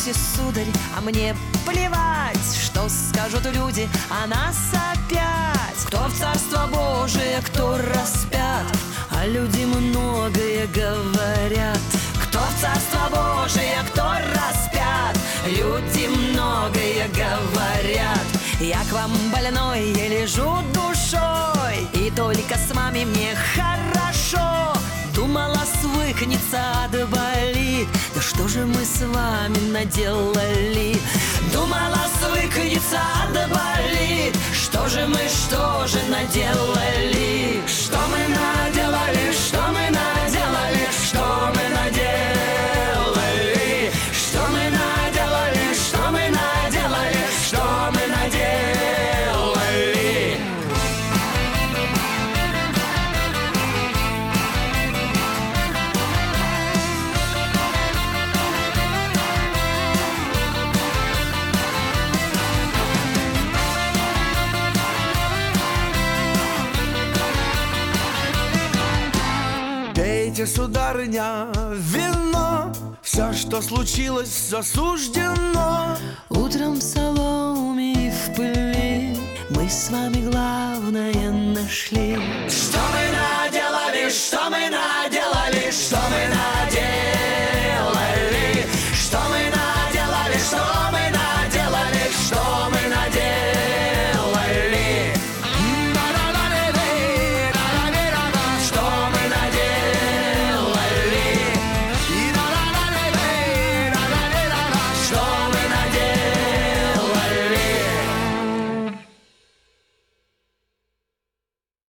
Поймите, сударь, а мне плевать, что скажут люди о нас опять. Кто в Царство Божие, кто распят, а люди многое говорят. Кто в Царство Божие, кто распят, люди многое говорят. Я к вам больной, я лежу душой, и только с вами мне хорошо. Думала, свыкнется, да болит. Да что же мы с вами наделали? Думала, свыкнется, да болит. Что же наделали? Что мы наделали? Что мы наделали? Что мы наделали? Что мы наделали? Что мы наделали? Что мы наделали? Пейте, сударыня, вино, все, что случилось, засуждено. Утром в соломе и в пыли мы с вами главное нашли. Что мы наделали, что мы наделали, что мы наделали?